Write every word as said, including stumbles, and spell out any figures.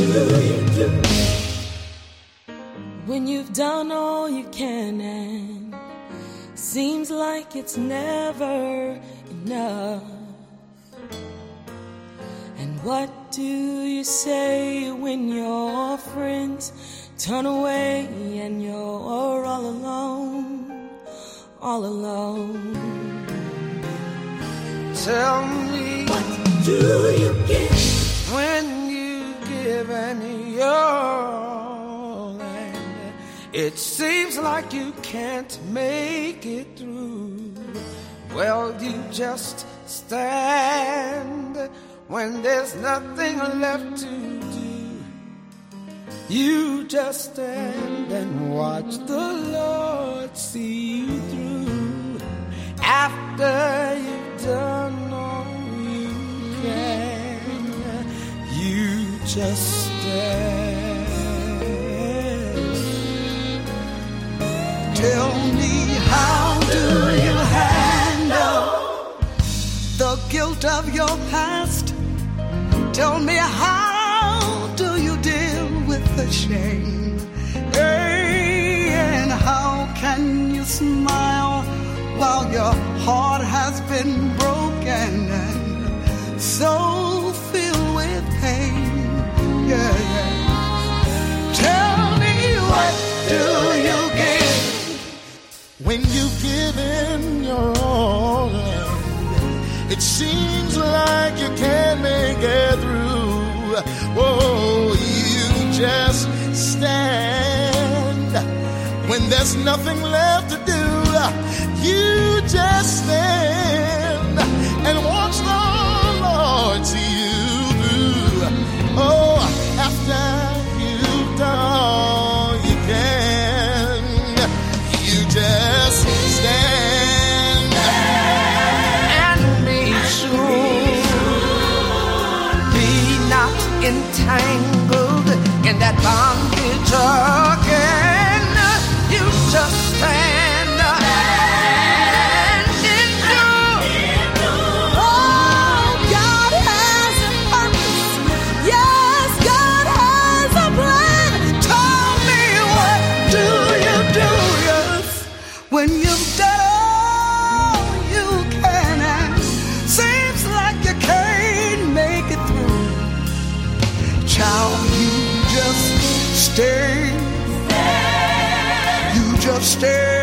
you do? When you've done all you can and seems like it's never enough. And what do you say when your friends turn away and you're all alone, all alone? Tell me, what do you get when you give and your and it seems like you can't make it through? Well, you just stand when there's nothing left to do. You just stand and watch the Lord see you through. After you've done all you can, you just stand. Tell me, how do you handle the guilt of your past? Tell me, how do you deal with the shame? Hey, and how can you smile while your heart has been broken and so filled with pain? Yeah, yeah. Tell me, what do you give when you've given your all? It seems like you can't make it through. Whoa, you just stand when there's nothing left to do. You just stand and watch the Lord see you through. Oh, after you've done all you can, you just stand and be sure, be not entangled in that bondage again. You just stand. When you've done all you can and seems like you can't make it through, child, you just stay, stay. You just stay.